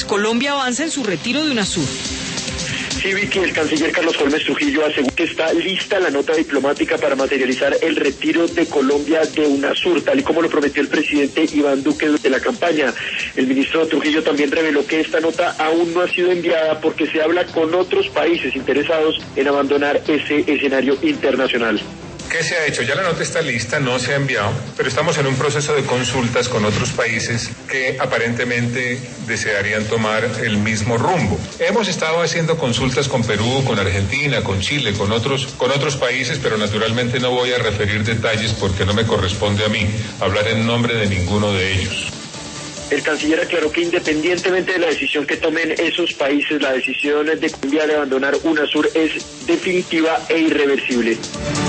Colombia avanza en su retiro de UNASUR. Sí, Vicky, el canciller Carlos Holmes Trujillo aseguró que está lista la nota diplomática para materializar el retiro de Colombia de UNASUR, tal y como lo prometió el presidente Iván Duque durante la campaña. El ministro Trujillo también reveló que esta nota aún no ha sido enviada porque se habla con otros países interesados en abandonar ese escenario internacional. ¿Qué se ha hecho? Ya la nota está lista, no se ha enviado, pero estamos en un proceso de consultas con otros países que aparentemente desearían tomar el mismo rumbo. Hemos estado haciendo consultas con Perú, con Argentina, con Chile, con otros países, pero naturalmente no voy a referir detalles porque no me corresponde a mí hablar en nombre de ninguno de ellos. El canciller aclaró que independientemente de la decisión que tomen esos países, la decisión de Colombia de abandonar UNASUR es definitiva e irreversible.